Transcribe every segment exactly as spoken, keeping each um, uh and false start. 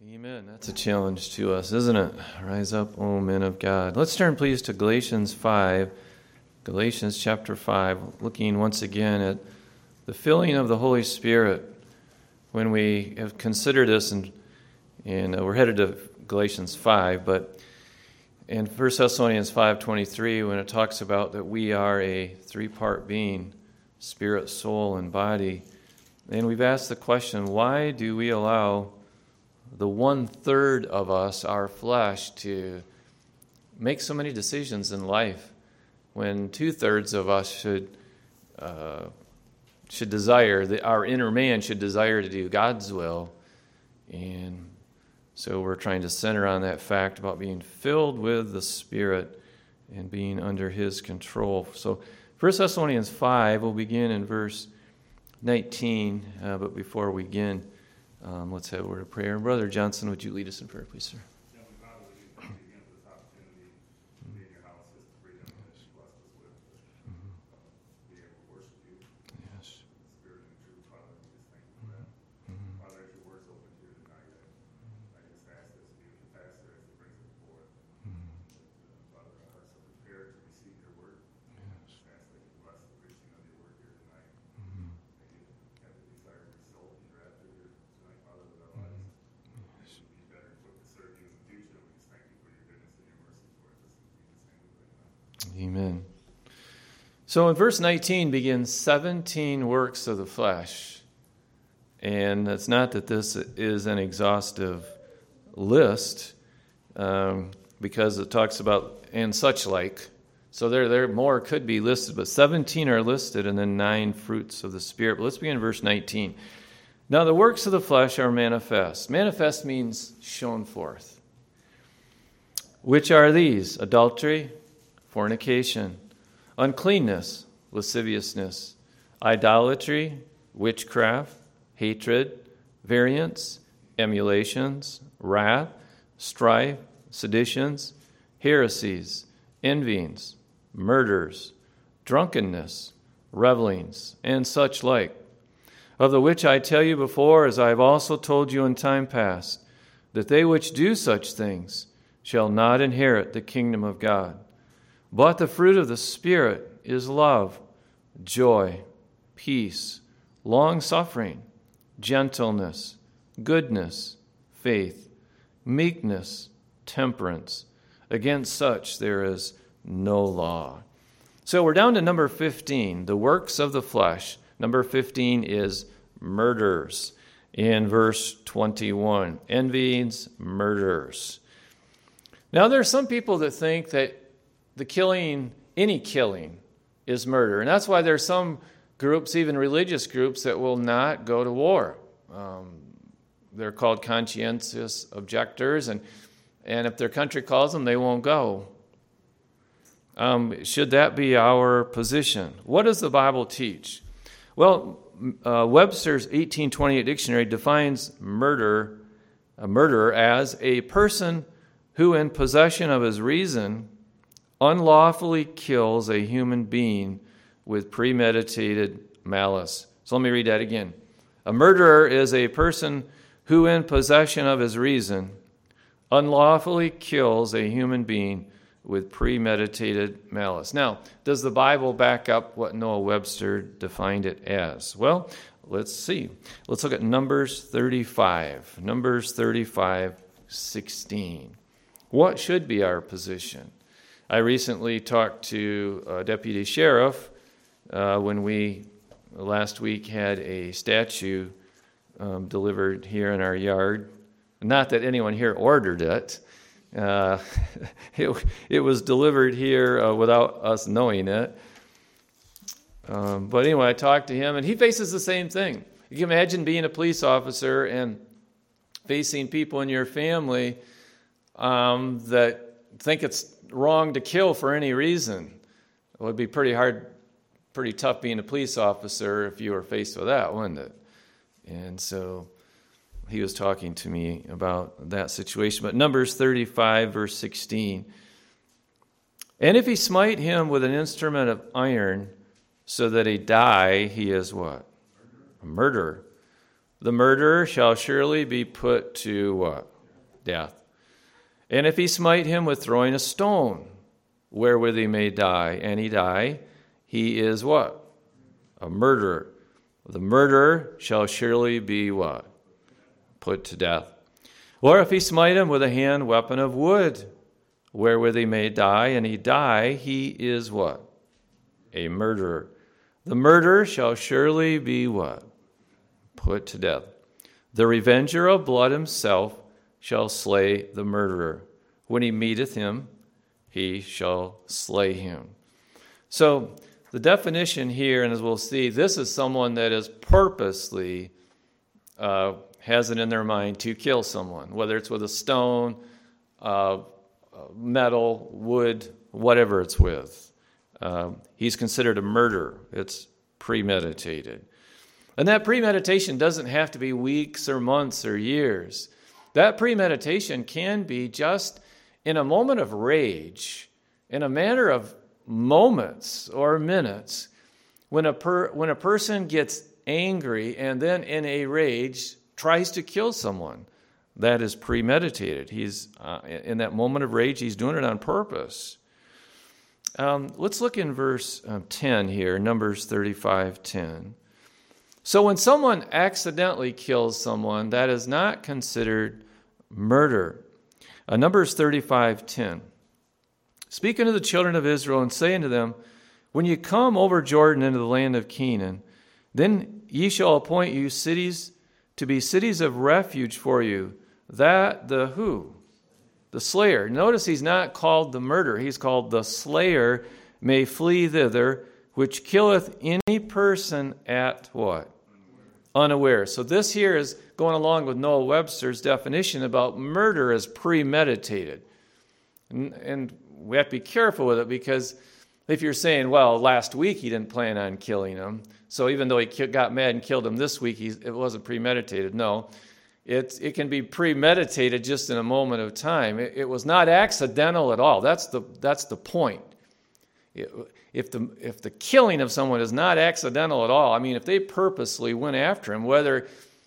Amen. That's a challenge to us, isn't it? Rise up, O men of God. Let's turn, please, to Galatians five. Galatians chapter five, looking once again at the filling of the Holy Spirit. When we have considered this, and, and uh, we're headed to Galatians five, but in First Thessalonians five twenty-three, when it talks about that we are a three-part being, spirit, soul, and body, and we've asked the question, why do we allow the one-third of us, our flesh, to make so many decisions in life when two-thirds of us should uh, should desire, that our inner man should desire to do God's will. And so we're trying to center on that fact about being filled with the Spirit and being under His control. So First Thessalonians five, we'll begin in verse nineteen, uh, but before we begin, Um, let's have a word of prayer. And Brother Johnson, would you lead us in prayer, please, sir? Heavenly Father, we do thank you again for this opportunity to be in your house, this freedom that you blessed us with, to uh, be able to worship you. Yes. In spirit and truth, Father, we just thank you for that. Mm-hmm. Father, as your word's open here tonight, I, I just ask this to be with the pastor as he brings it forth. Mm-hmm. That, uh, Father, our hearts are prepared to receive your word. Yes. Just ask that you bless the preaching of your word here tonight. Mm-hmm. That you have the desired result in your after here tonight, Father, with our lives. Yes. Be better equipped to serve you in the future. We just thank you for your goodness and your mercy towards us. In Jesus' name we pray. Amen. So in verse nineteen begins seventeen works of the flesh. And it's not that this is an exhaustive list, um, because it talks about and such like. So there, there more could be listed, but seventeen are listed, and then nine fruits of the Spirit. But let's begin in verse nineteen. Now the works of the flesh are manifest. Manifest means shown forth. Which are these? Adultery, fornication, uncleanness, lasciviousness, idolatry, witchcraft, hatred, variance, emulations, wrath, strife, seditions, heresies, envyings, murders, drunkenness, revelings, and such like, of the which I tell you before, as I have also told you in time past, that they which do such things shall not inherit the kingdom of God. But the fruit of the Spirit is love, joy, peace, long-suffering, gentleness, goodness, faith, meekness, temperance. Against such there is no law. So we're down to number fifteen, the works of the flesh. Number fifteen is murders in verse twenty-one. Envyings, murders. Now there are some people that think that the killing, any killing, is murder. And that's why there are some groups, even religious groups, that will not go to war. Um, they're called conscientious objectors, and, and if their country calls them, they won't go. Um, should that be our position? What does the Bible teach? Well, uh, Webster's eighteen twenty-eight dictionary defines murder, a murderer as a person who in possession of his reason unlawfully kills a human being with premeditated malice. So let me read that again. A murderer is a person who in possession of his reason unlawfully kills a human being with premeditated malice. Now, does the Bible back up what Noah Webster defined it as? Well, let's see. Let's look at Numbers thirty-five. Numbers thirty-five, sixteen. What should be our position? I recently talked to a deputy sheriff uh, when we last week had a statue um, delivered here in our yard. Not that anyone here ordered it. Uh, it, it was delivered here uh, without us knowing it. Um, but anyway, I talked to him, and he faces the same thing. You can imagine being a police officer and facing people in your family um, that think it's wrong to kill for any reason. It would be pretty hard, pretty tough being a police officer if you were faced with that, wouldn't it? And so he was talking to me about that situation. But Numbers thirty-five, verse sixteen. And if he smite him with an instrument of iron so that he die, he is what? A murderer. The murderer shall surely be put to what? death. And if he smite him with throwing a stone, wherewith he may die, and he die, he is what? A murderer. The murderer shall surely be what? Put to death. Or if he smite him with a hand weapon of wood, wherewith he may die, and he die, he is what? A murderer. The murderer shall surely be what? Put to death. The revenger of blood himself shall slay the murderer. When he meeteth him, he shall slay him. So the definition here, and as we'll see, this is someone that is purposely uh, has it in their mind to kill someone, whether it's with a stone, uh, metal, wood, whatever it's with. Uh, he's considered a murderer. It's premeditated. And that premeditation doesn't have to be weeks or months or years. That premeditation can be just in a moment of rage, in a matter of moments or minutes, when a per, when a person gets angry and then in a rage tries to kill someone. That is premeditated. He's uh, in that moment of rage, he's doing it on purpose. Um, let's look in verse uh, ten here, Numbers thirty-five ten. So when someone accidentally kills someone, that is not considered murder. Uh, Numbers thirty-five ten. Speak unto the children of Israel and say unto them, when you come over Jordan into the land of Canaan, then ye shall appoint you cities to be cities of refuge for you, that the who? The slayer. Notice he's not called the murderer. He's called the slayer may flee thither, which killeth any person at what? Unaware. So this here is going along with Noah Webster's definition about murder as premeditated. And, and we have to be careful with it, because if you're saying, well, last week he didn't plan on killing him, so even though he got mad and killed him this week, he, it wasn't premeditated. No, it, it can be premeditated just in a moment of time. It, it was not accidental at all. That's the, that's the point. It, if the, if the killing of someone is not accidental at all, I mean, if they purposely went after him, whether,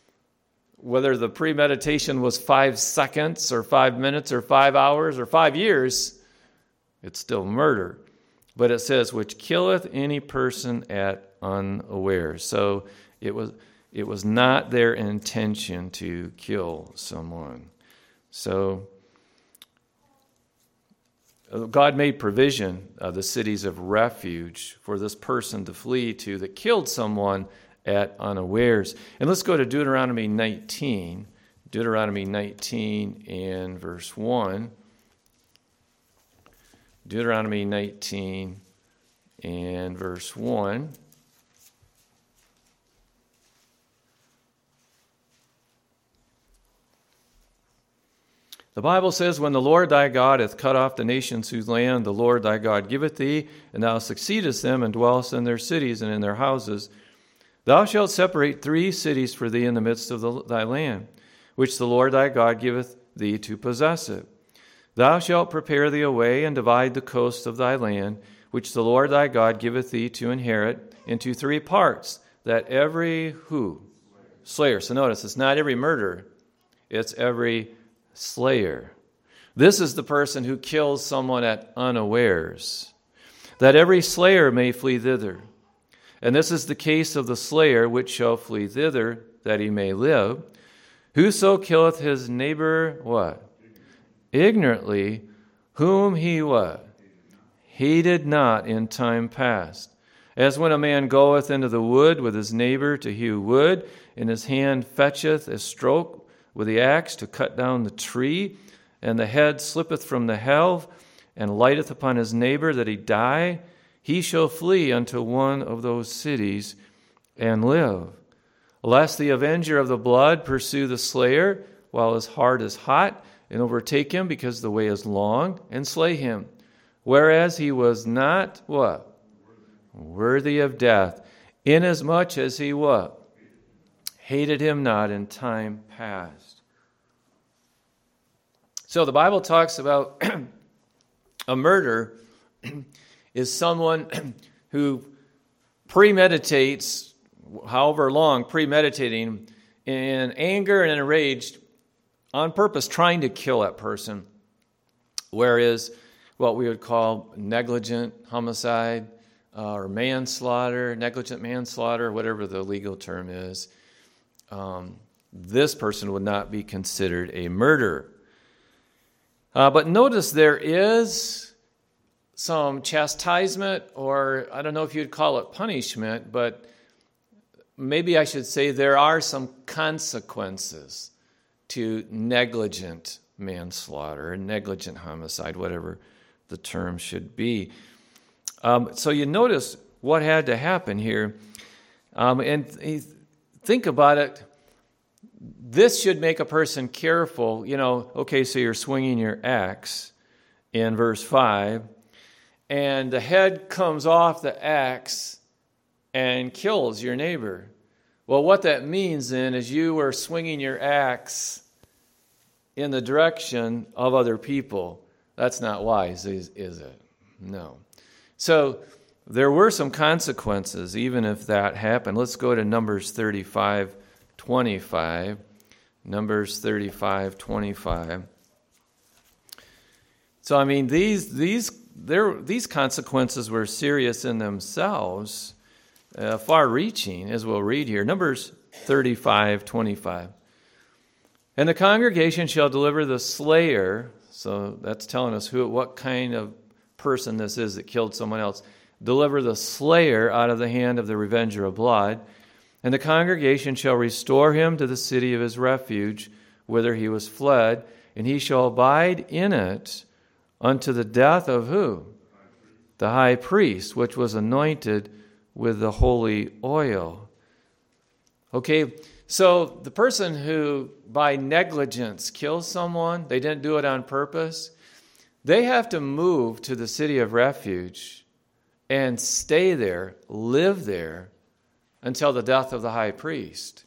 whether the premeditation was five seconds or five minutes or five hours or five years, it's still murder. But it says, which killeth any person at unaware. So it was it was not their intention to kill someone. So God made provision of the cities of refuge for this person to flee to that killed someone at unawares. And let's go to Deuteronomy nineteen. Deuteronomy nineteen and verse one. Deuteronomy nineteen and verse one. The Bible says, when the Lord thy God hath cut off the nations whose land the Lord thy God giveth thee, and thou succeedest them, and dwellest in their cities and in their houses, thou shalt separate three cities for thee in the midst of the, thy land, which the Lord thy God giveth thee to possess it. Thou shalt prepare thee a way, and divide the coast of thy land, which the Lord thy God giveth thee to inherit, into three parts, that every who? Slayer. So notice, it's not every murderer, it's every slayer. This is the person who kills someone at unawares, that every slayer may flee thither. And this is the case of the slayer which shall flee thither, that he may live. Whoso killeth his neighbor, what? Ignorantly, whom he what? Hated not in time past. As when a man goeth into the wood with his neighbor to hew wood, and his hand fetcheth a stroke with the axe to cut down the tree, and the head slippeth from the helve, and lighteth upon his neighbor that he die, he shall flee unto one of those cities and live. Lest the avenger of the blood pursue the slayer while his heart is hot, and overtake him because the way is long, and slay him. Whereas he was not, what? Worthy of death, inasmuch as he what? Hated him not in time past. So the Bible talks about a murder is someone who premeditates, however long, premeditating in anger and in a rage, on purpose trying to kill that person, whereas what we would call negligent homicide uh, or manslaughter, negligent manslaughter, whatever the legal term is, um, this person would not be considered a murderer. Uh, but notice there is some chastisement, or I don't know if you'd call it punishment, but maybe I should say there are some consequences to negligent manslaughter or negligent homicide, whatever the term should be. Um, so you notice what had to happen here. Um, and th- think about it. This should make a person careful. You know, okay, so you're swinging your axe in verse five, and the head comes off the axe and kills your neighbor. Well, what that means then is you were swinging your axe in the direction of other people. That's not wise, is, is it? No. So there were some consequences, even if that happened. Let's go to Numbers thirty-five twenty-five. Numbers thirty-five twenty-five. So I mean, these these there these consequences were serious in themselves, uh, far-reaching, as we'll read here. Numbers thirty-five twenty-five. And the congregation shall deliver the slayer. So that's telling us who, what kind of person this is that killed someone else. Deliver the slayer out of the hand of the revenger of blood. And the congregation shall restore him to the city of his refuge, whither he was fled, and he shall abide in it unto the death of who? The high priest, which was anointed with the holy oil. Okay, so the person who by negligence kills someone, they didn't do it on purpose, they have to move to the city of refuge and stay there, live there, until the death of the high priest.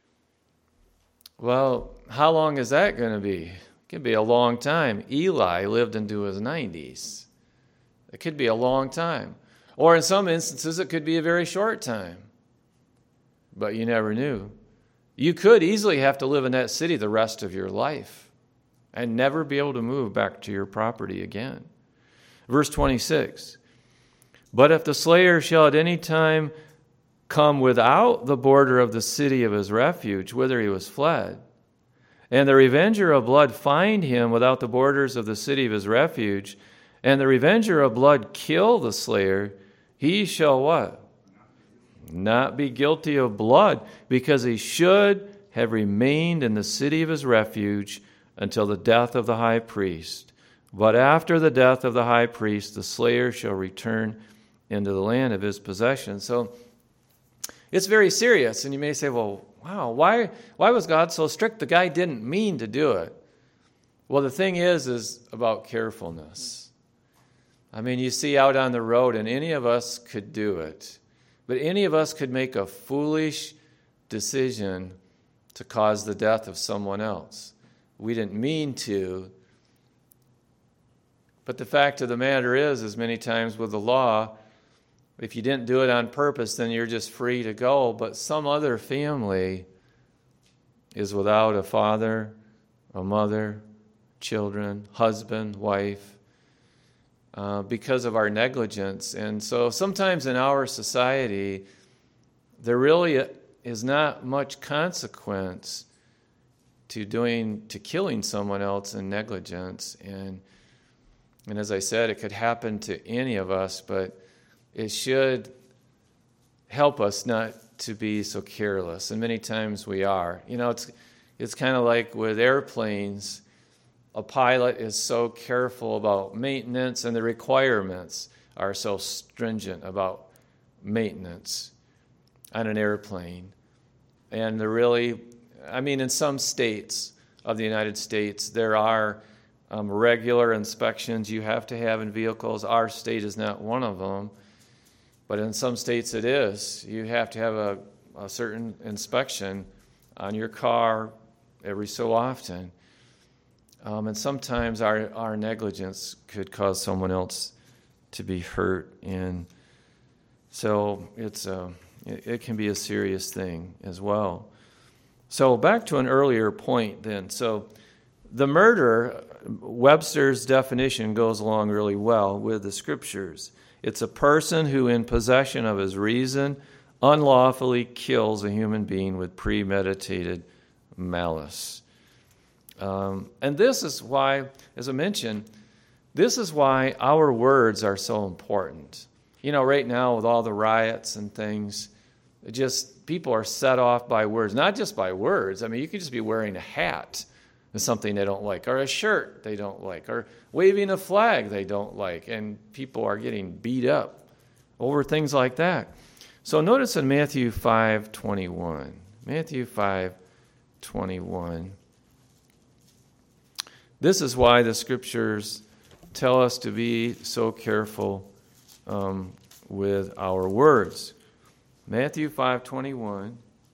Well, how long is that going to be? It could be a long time. Eli lived into his nineties. It could be a long time. Or in some instances, it could be a very short time. But you never knew. You could easily have to live in that city the rest of your life and never be able to move back to your property again. Verse twenty-six. But if the slayer shall at any time come without the border of the city of his refuge, whither he was fled, and the revenger of blood find him without the borders of the city of his refuge, and the revenger of blood kill the slayer, he shall what? Not be guilty of blood, because he should have remained in the city of his refuge until the death of the high priest. But after the death of the high priest, the slayer shall return into the land of his possession. So it's very serious. And you may say, well, wow, why, why was God so strict? The guy didn't mean to do it. Well, the thing is, is about carefulness. I mean, you see out on the road, and any of us could do it. But any of us could make a foolish decision to cause the death of someone else. We didn't mean to. But the fact of the matter is, is many times with the law, if you didn't do it on purpose, then you're just free to go. But some other family is without a father, a mother, children, husband, wife, uh, because of our negligence. And so sometimes in our society, there really is not much consequence to doing, to killing someone else in negligence. And, and as I said, it could happen to any of us, but it should help us not to be so careless. And many times we are. You know, it's it's kind of like with airplanes. A pilot is so careful about maintenance, and the requirements are so stringent about maintenance on an airplane. And they're really, I mean, in some states of the United States, there are um, regular inspections you have to have in vehicles. Our state is not one of them. But in some states it is. You have to have a, a certain inspection on your car every so often. Um, and sometimes our, our negligence could cause someone else to be hurt. And so it's a, it, it can be a serious thing as well. So back to an earlier point then. So the murder, Webster's definition goes along really well with the Scriptures. It's a person who, in possession of his reason, unlawfully kills a human being with premeditated malice. Um, and this is why, as I mentioned, this is why our words are so important. You know, right now with all the riots and things, it just people are set off by words, not just by words. I mean, you could just be wearing a hat with something they don't like, or a shirt they don't like, or waving a flag they don't like, and people are getting beat up over things like that. So notice in Matthew five twenty-one, Matthew five twenty-one, this is why the Scriptures tell us to be so careful um, with our words. Matthew five twenty-one.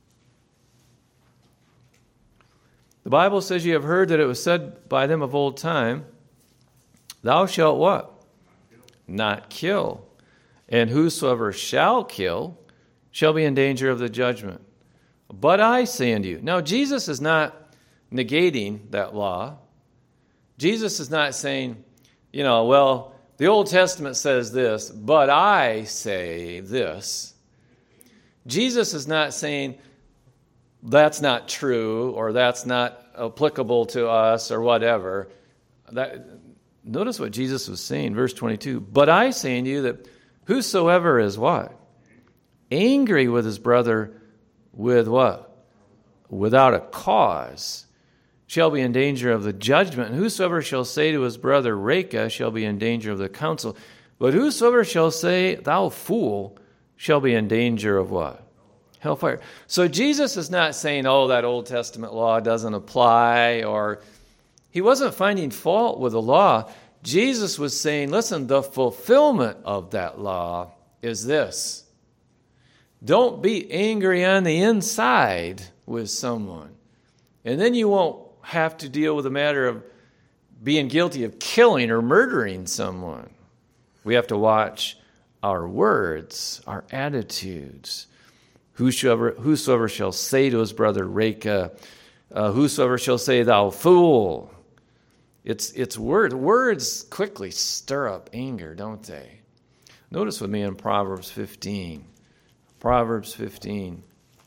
The Bible says, "You have heard that it was said by them of old time, thou shalt" what? Not kill. "And whosoever shall kill shall be in danger of the judgment. But I say unto you." Now, Jesus is not negating that law. Jesus is not saying, you know, well, the Old Testament says this, but I say this. Jesus is not saying that's not true or that's not applicable to us or whatever. That, notice what Jesus was saying, verse twenty-two. "But I say unto you that whosoever is" what? "Angry with his brother with" what? "Without a cause, shall be in danger of the judgment. And whosoever shall say to his brother, Reka, shall be in danger of the council. But whosoever shall say, thou fool, shall be in danger of" what? Hellfire. So Jesus is not saying, oh, that Old Testament law doesn't apply, or he wasn't finding fault with the law. Jesus was saying, listen, the fulfillment of that law is this. Don't be angry on the inside with someone. And then you won't have to deal with the matter of being guilty of killing or murdering someone. We have to watch our words, our attitudes. Whosoever, whosoever shall say to his brother, Reka, uh, whosoever shall say, thou fool. It's, it's word. Words quickly stir up anger, don't they? Notice with me in Proverbs fifteen. Proverbs fifteen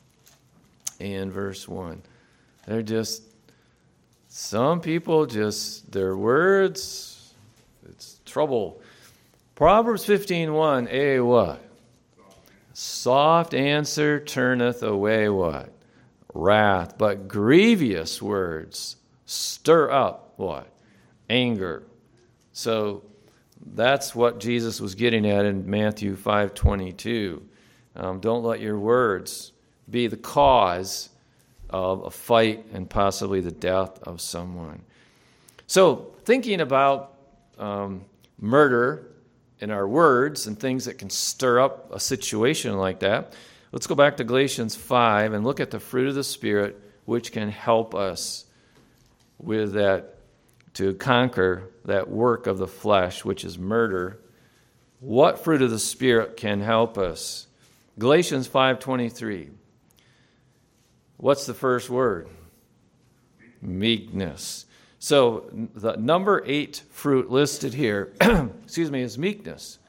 and verse one. They're just, some people just, their words, it's trouble. Proverbs fifteen one, a what? Soft answer turneth away what? Wrath. But grievous words stir up what? Anger. So that's what Jesus was getting at in Matthew five twenty-two. Um, don't let your words be the cause of a fight and possibly the death of someone. So thinking about um, murder in our words and things that can stir up a situation like that, let's go back to Galatians five and look at the fruit of the Spirit, which can help us with that, to conquer that work of the flesh, which is murder. What fruit of the Spirit can help us? Galatians five twenty-three. What's the first word? Meekness. So the number eight fruit listed here, excuse me, is meekness.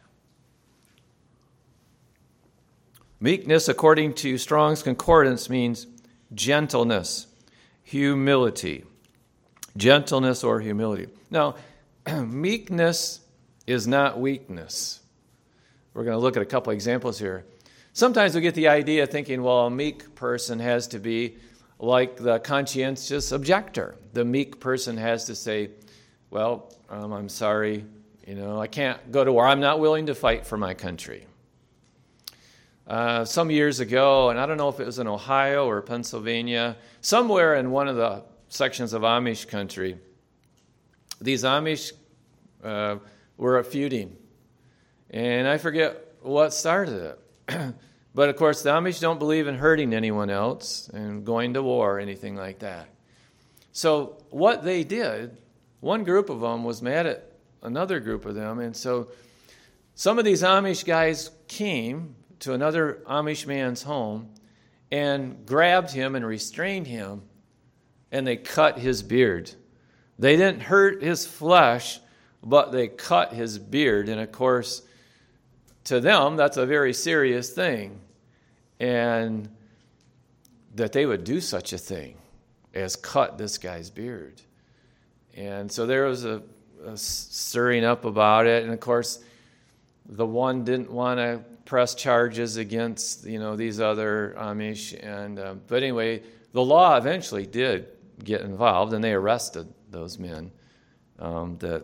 Meekness, according to Strong's Concordance, means gentleness, humility. Gentleness or humility. Now, meekness is not weakness. We're going to look at a couple examples here. Sometimes we get the idea thinking, well, a meek person has to be like the conscientious objector. The meek person has to say, well, um, I'm sorry, you know, I can't go to war. I'm not willing to fight for my country. Uh, some years ago, and I don't know if it was in Ohio or Pennsylvania, somewhere in one of the sections of Amish country, these Amish uh, were feuding. And I forget what started it. But, of course, the Amish don't believe in hurting anyone else and going to war or anything like that. So what they did, one group of them was mad at another group of them. And so some of these Amish guys came to another Amish man's home and grabbed him and restrained him, and they cut his beard. They didn't hurt his flesh, but they cut his beard. And of course, to them, that's a very serious thing. And that they would do such a thing as cut this guy's beard. And so there was a, a stirring up about it. And of course, the one didn't want to press charges against, you know, these other Amish. And uh, but anyway, the law eventually did get involved, and they arrested those men. Um, that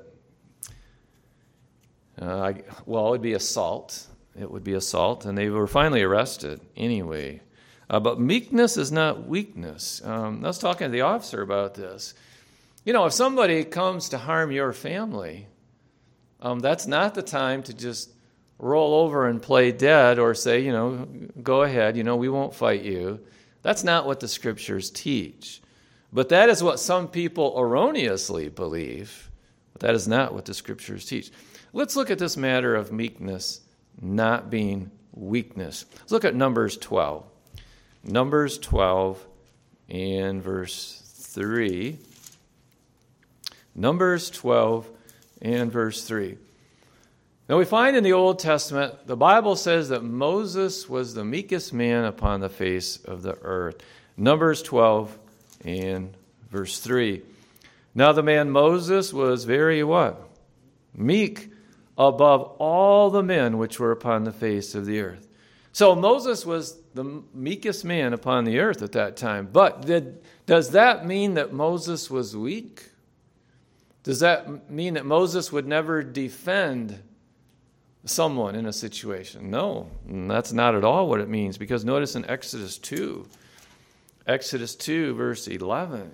uh, I, well, it would be assault. It would be assault, and they were finally arrested anyway. Uh, but meekness is not weakness. Um, I was talking to the officer about this. You know, if somebody comes to harm your family, um, that's not the time to just roll over and play dead or say, you know, go ahead, you know, we won't fight you. That's not what the Scriptures teach. But that is what some people erroneously believe. But that is not what the Scriptures teach. Let's look at this matter of meekness not being weakness. Let's look at Numbers twelve. Numbers twelve and verse three. Numbers twelve and verse three. Now we find in the Old Testament, the Bible says that Moses was the meekest man upon the face of the earth. Numbers twelve and verse three. Now the man Moses was very what? Meek above all the men which were upon the face of the earth. So Moses was the meekest man upon the earth at that time. But did, does that mean that Moses was weak? Does that mean that Moses would never defend someone in a situation? No, that's not at all what it means. Because notice in Exodus two, Exodus two, verse eleven.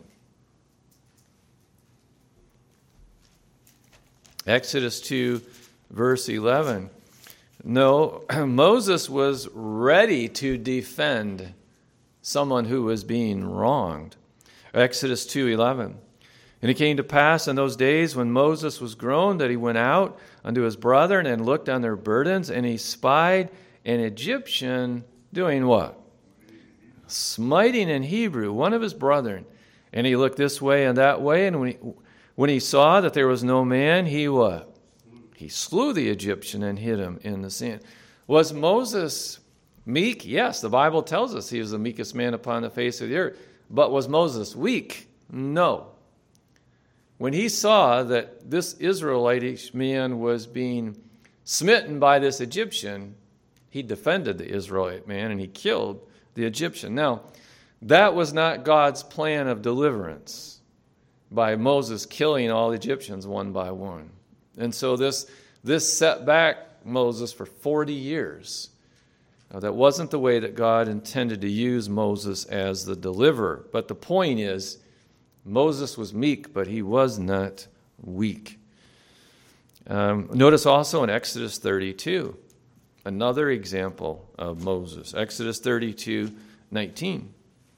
Exodus two, verse eleven. No, Moses was ready to defend someone who was being wronged. Exodus two eleven. And it came to pass in those days when Moses was grown that he went out unto his brethren and looked on their burdens, and he spied an Egyptian doing what? Smiting an Hebrew, one of his brethren. And he looked this way and that way, and when he, when he saw that there was no man, he what? He slew the Egyptian and hid him in the sand. Was Moses meek? Yes, the Bible tells us he was the meekest man upon the face of the earth. But was Moses weak? No. When he saw that this Israelite man was being smitten by this Egyptian, he defended the Israelite man and he killed the Egyptian. Now, that was not God's plan of deliverance by Moses killing all the Egyptians one by one. And so this, this set back Moses for forty years. Now, that wasn't the way that God intended to use Moses as the deliverer. But the point is, Moses was meek, but he was not weak. Um, notice also in Exodus thirty-two, another example of Moses. Exodus thirty-two nineteen.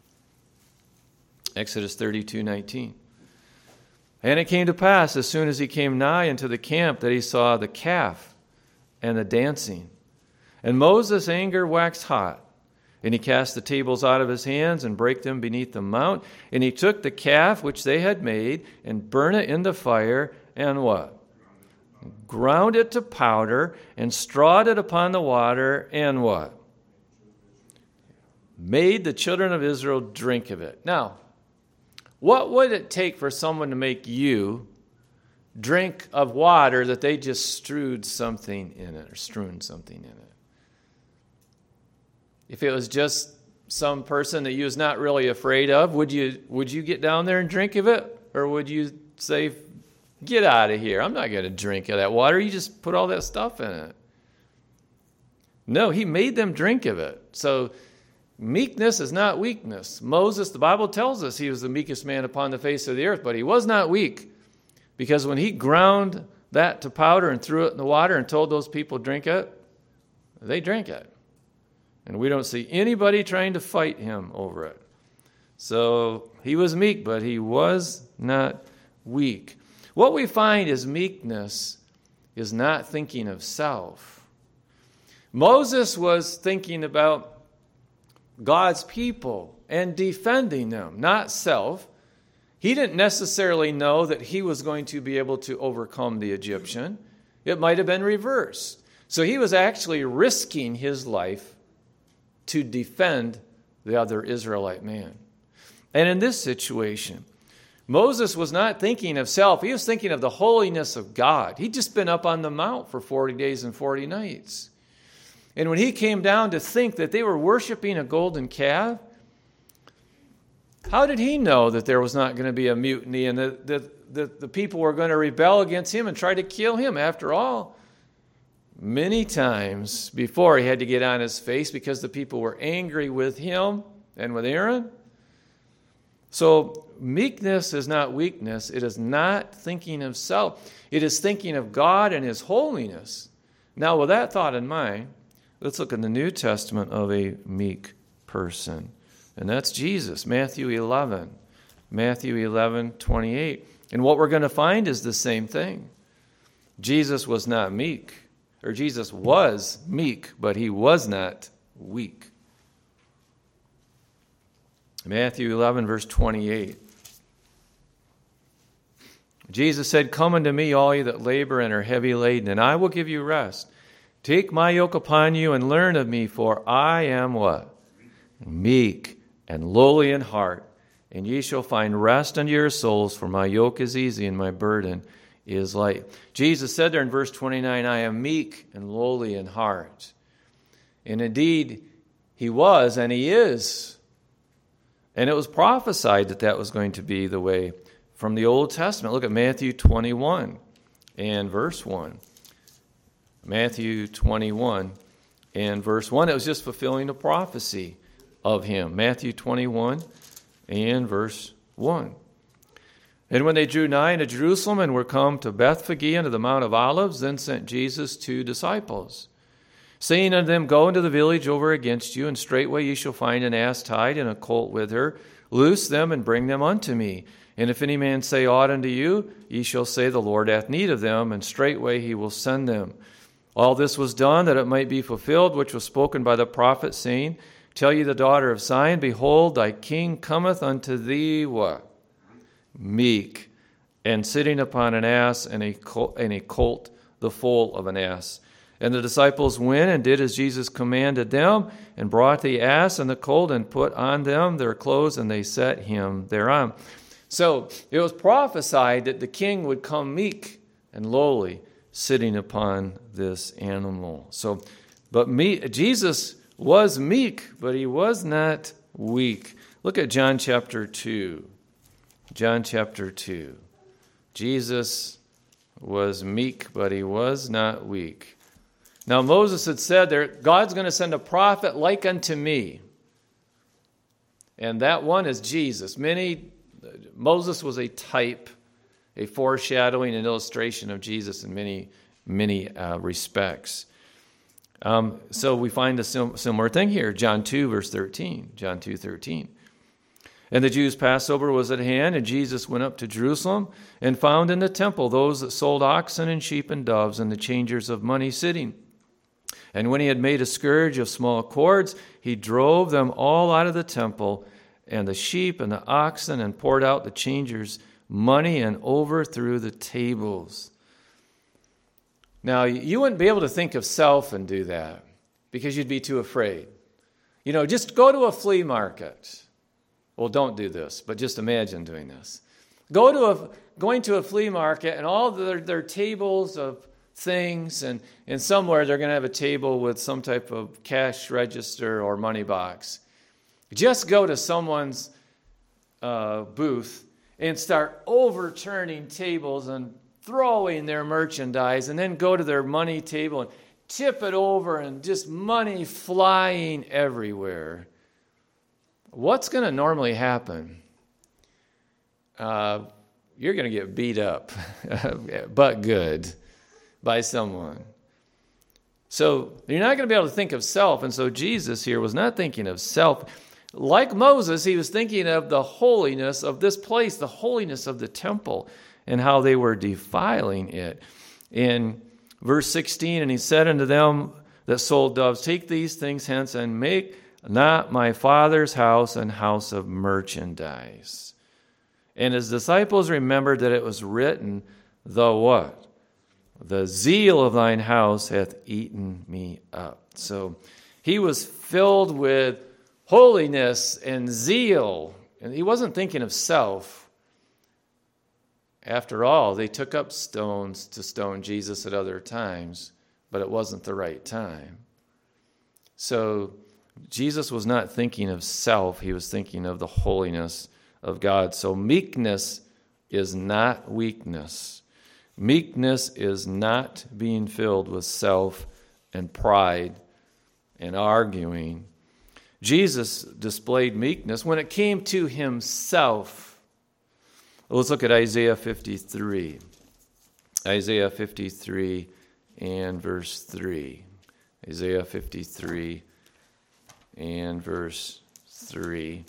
Exodus thirty-two nineteen. And it came to pass, as soon as he came nigh into the camp, that he saw the calf and the dancing. And Moses' anger waxed hot. And he cast the tables out of his hands and brake them beneath the mount. And he took the calf which they had made and burned it in the fire, and what? Ground it to powder and strawed it upon the water, and what? Made the children of Israel drink of it. Now, what would it take for someone to make you drink of water that they just strewed something in it or strewn something in it? If it was just some person that you was not really afraid of, would you would you get down there and drink of it? Or would you say, get out of here, I'm not going to drink of that water. You just put all that stuff in it. No, he made them drink of it. So meekness is not weakness. Moses, the Bible tells us he was the meekest man upon the face of the earth, but he was not weak. Because when he ground that to powder and threw it in the water and told those people drink it, they drank it. And we don't see anybody trying to fight him over it. So he was meek, but he was not weak. What we find is meekness is not thinking of self. Moses was thinking about God's people and defending them, not self. He didn't necessarily know that he was going to be able to overcome the Egyptian. It might have been reversed. So he was actually risking his life to defend the other Israelite man. And in this situation, Moses was not thinking of self. He was thinking of the holiness of God. He'd just been up on the mount for forty days and forty nights. And when he came down to think that they were worshiping a golden calf, how did he know that there was not going to be a mutiny and that, that, that the people were going to rebel against him and try to kill him? After all, many times before he had to get on his face because the people were angry with him and with Aaron. So meekness is not weakness. It is not thinking of self. It is thinking of God and his holiness. Now, with that thought in mind, let's look in the New Testament of a meek person. And that's Jesus, Matthew eleven. Matthew eleven, twenty-eight. And what we're going to find is the same thing. Jesus was not meek. Or Jesus was meek, but he was not weak. Matthew eleven, verse twenty-eight. Jesus said, "Come unto me, all you that labor and are heavy laden, and I will give you rest. Take my yoke upon you and learn of me, for I am" what? "Meek and lowly in heart, and ye shall find rest unto your souls, for my yoke is easy and my burden is light." Jesus said there in verse twenty-nine, "I am meek and lowly in heart." And indeed, he was and he is. And it was prophesied that that was going to be the way from the Old Testament. Look at Matthew twenty-one and verse one. Matthew twenty-one and verse one. It was just fulfilling the prophecy of him. Matthew twenty-one and verse one. "And when they drew nigh unto Jerusalem and were come to Bethphage unto the Mount of Olives, then sent Jesus two disciples, saying unto them, Go into the village over against you, and straightway ye shall find an ass tied and a colt with her. Loose them and bring them unto me. And if any man say aught unto you, ye shall say, The Lord hath need of them, and straightway he will send them. All this was done that it might be fulfilled, which was spoken by the prophet, saying, Tell ye the daughter of Zion, Behold, thy king cometh unto thee," what? "Meek, and sitting upon an ass, and a colt, and a colt the foal of an ass. And the disciples went and did as Jesus commanded them, and brought the ass and the colt, and put on them their clothes, and they set him thereon." So it was prophesied that the king would come meek and lowly, sitting upon this animal. So, but me, Jesus was meek, but he was not weak. Look at John chapter two. John chapter two. Jesus was meek, but he was not weak. Now Moses had said there, God's going to send a prophet like unto me. And that one is Jesus. Many, Moses was a type, a foreshadowing, an illustration of Jesus in many, many uh, respects. Um, so we find a sim- similar thing here. John two, verse thirteen. John two, thirteen. "And the Jews' Passover was at hand, and Jesus went up to Jerusalem, and found in the temple those that sold oxen and sheep and doves, and the changers of money sitting. And when he had made a scourge of small cords, he drove them all out of the temple, and the sheep and the oxen, and poured out the changers' money, and overthrew the tables." Now, you wouldn't be able to think of self and do that, because you'd be too afraid. You know, just go to a flea market. Well, don't do this, but just imagine doing this. Go to a going to a flea market, and all their, their tables of things, and, and somewhere they're going to have a table with some type of cash register or money box. Just go to someone's uh, booth and start overturning tables and throwing their merchandise, and then go to their money table and tip it over, and just money flying everywhere. What's going to normally happen? Uh, you're going to get beat up, but good, by someone. So you're not going to be able to think of self. And so Jesus here was not thinking of self. Like Moses, he was thinking of the holiness of this place, the holiness of the temple, and how they were defiling it. In verse sixteen, "And he said unto them that sold doves, Take these things hence, and make not my Father's house an house of merchandise." And his disciples remembered that it was written, the what? The zeal of thine house hath eaten me up. So he was filled with holiness and zeal. And he wasn't thinking of self. After all, they took up stones to stone Jesus at other times, but it wasn't the right time. So Jesus was not thinking of self. He was thinking of the holiness of God. So meekness is not weakness. Meekness is not being filled with self and pride and arguing. Jesus displayed meekness when it came to himself. Let's look at Isaiah fifty-three. Isaiah fifty-three and verse three. Isaiah fifty-three and verse three.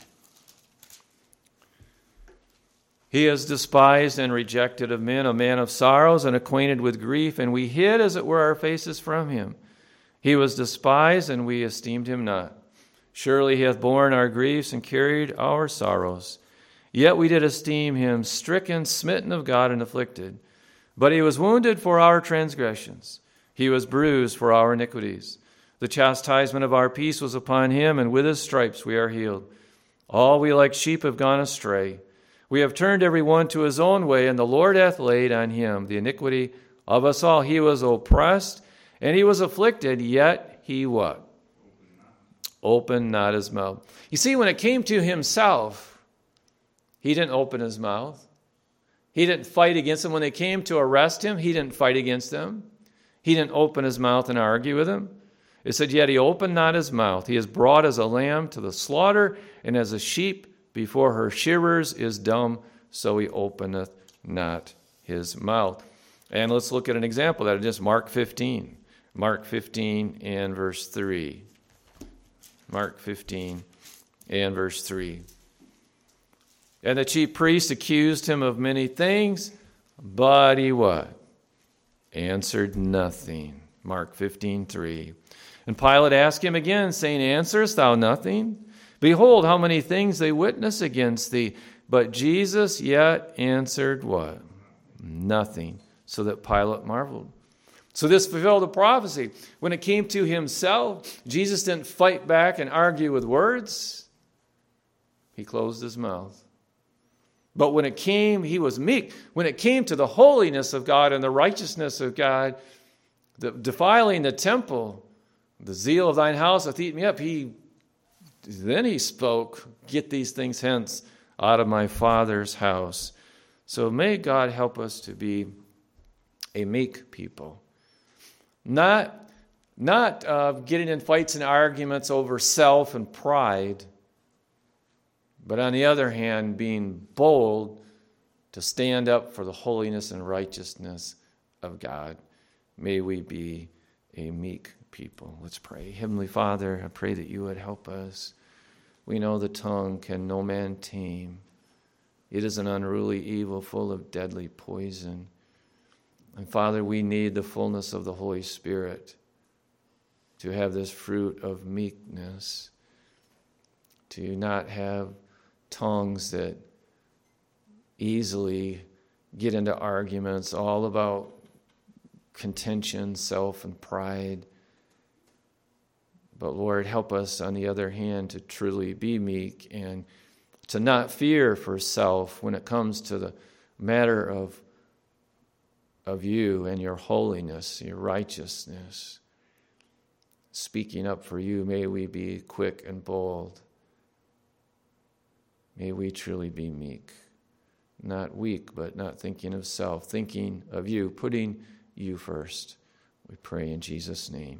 He is despised and rejected of men, a man of sorrows and acquainted with grief, and we hid, as it were, our faces from him. He was despised, and we esteemed him not. Surely he hath borne our griefs and carried our sorrows. Yet we did esteem him stricken, smitten of God, and afflicted. But he was wounded for our transgressions. He was bruised for our iniquities. The chastisement of our peace was upon him, and with his stripes we are healed. All we like sheep have gone astray. We have turned every one to his own way, and the Lord hath laid on him the iniquity of us all. He was oppressed, and he was afflicted, yet he what? Opened not his mouth. You see, when it came to himself, he didn't open his mouth. He didn't fight against them. When they came to arrest him, he didn't fight against them. He didn't open his mouth and argue with them. It said, yet he opened not his mouth. He is brought as a lamb to the slaughter, and as a sheep before her shearers is dumb, so he openeth not his mouth. And let's look at an example of that. Just Mark fifteen. Mark fifteen and verse three. Mark fifteen and verse three. And the chief priest accused him of many things, but he what? Answered nothing. Mark fifteen three. And Pilate asked him again, saying, answerest thou nothing? Behold, how many things they witness against thee. But Jesus yet answered what? Nothing. So that Pilate marveled. So this fulfilled the prophecy. When it came to himself, Jesus didn't fight back and argue with words. He closed his mouth. But when it came, he was meek. When it came to the holiness of God and the righteousness of God, the defiling the temple, the zeal of thine house hath eaten me up, he Then he spoke, get these things hence out of my Father's house. So may God help us to be a meek people. Not, not uh, getting in fights and arguments over self and pride, but on the other hand, being bold to stand up for the holiness and righteousness of God. May we be a meek people. Let's pray. Heavenly Father, I pray that you would help us. We know the tongue can no man tame. It is an unruly evil full of deadly poison. And Father, we need the fullness of the Holy Spirit to have this fruit of meekness, to not have tongues that easily get into arguments all about contention, self, and pride. But Lord, help us, on the other hand, to truly be meek and to not fear for self when it comes to the matter of, of you and your holiness, your righteousness. Speaking up for you, may we be quick and bold. May we truly be meek, not weak, but not thinking of self, thinking of you, putting you first. We pray in Jesus' name.